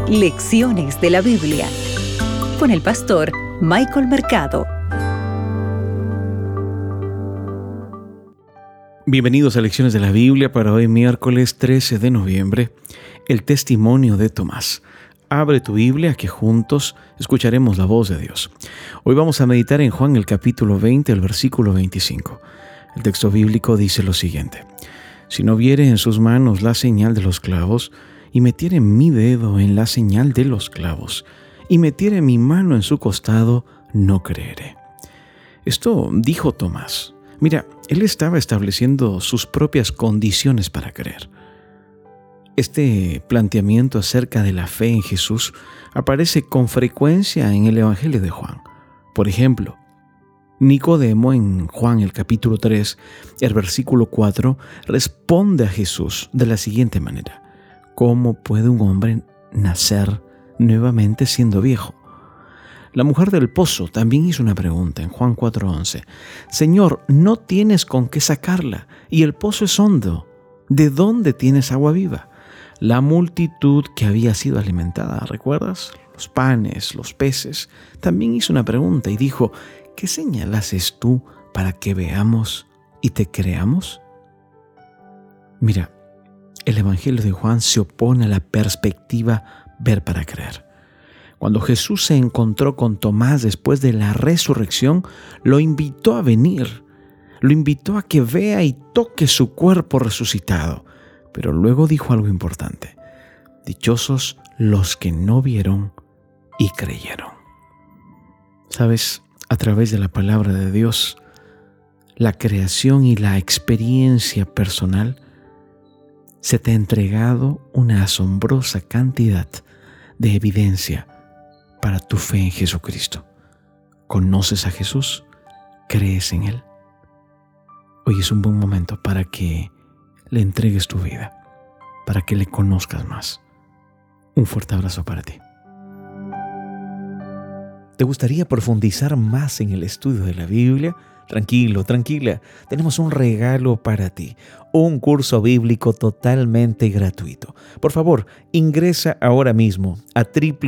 Lecciones de la Biblia con el pastor Michael Mercado. Bienvenidos a Lecciones de la Biblia para hoy miércoles 13 de noviembre, el testimonio de Tomás. Abre tu Biblia que juntos escucharemos la voz de Dios. Hoy vamos a meditar en Juan el capítulo 20, el versículo 25. El texto bíblico dice lo siguiente: Si no viere en sus manos la señal de los clavos, y metiere mi dedo en la señal de los clavos, y metiere mi mano en su costado, no creeré. Esto dijo Tomás. Mira, él estaba estableciendo sus propias condiciones para creer. Este planteamiento acerca de la fe en Jesús aparece con frecuencia en el Evangelio de Juan. Por ejemplo, Nicodemo en Juan el capítulo 3, el versículo 4, responde a Jesús de la siguiente manera: ¿Cómo puede un hombre nacer nuevamente siendo viejo? La mujer del pozo también hizo una pregunta en Juan 4:11. Señor, no tienes con qué sacarla, y el pozo es hondo. ¿De dónde tienes agua viva? La multitud que había sido alimentada, ¿recuerdas? Los panes, los peces, también hizo una pregunta y dijo: ¿qué señal haces tú para que veamos y te creamos? Mira, el Evangelio de Juan se opone a la perspectiva ver para creer. Cuando Jesús se encontró con Tomás después de la resurrección, lo invitó a venir. Lo invitó a que vea y toque su cuerpo resucitado. Pero luego dijo algo importante: dichosos los que no vieron y creyeron. ¿Sabes? A través de la palabra de Dios, la creación y la experiencia personal, se te ha entregado una asombrosa cantidad de evidencia para tu fe en Jesucristo. ¿Conoces a Jesús? ¿Crees en Él? Hoy es un buen momento para que le entregues tu vida, para que le conozcas más. Un fuerte abrazo para ti. ¿Te gustaría profundizar más en el estudio de la Biblia? Tranquilo, tranquila, tenemos un regalo para ti, un curso bíblico totalmente gratuito. Por favor, ingresa ahora mismo a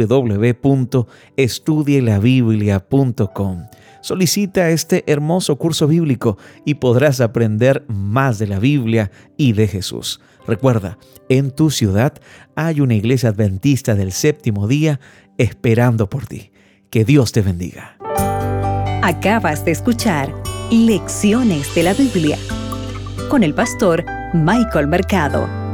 www.estudielabiblia.com. Solicita este hermoso curso bíblico y podrás aprender más de la Biblia y de Jesús. Recuerda, en tu ciudad hay una iglesia adventista del séptimo día esperando por ti. Que Dios te bendiga. Acabas de escuchar Lecciones de la Biblia con el pastor Michael Mercado.